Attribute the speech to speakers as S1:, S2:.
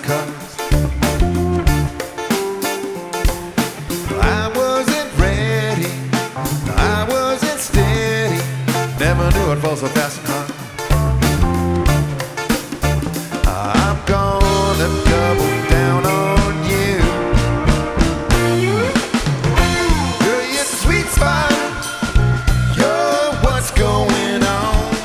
S1: 'cause I wasn't ready, I wasn't steady, never knew I'd fall so fast and hard.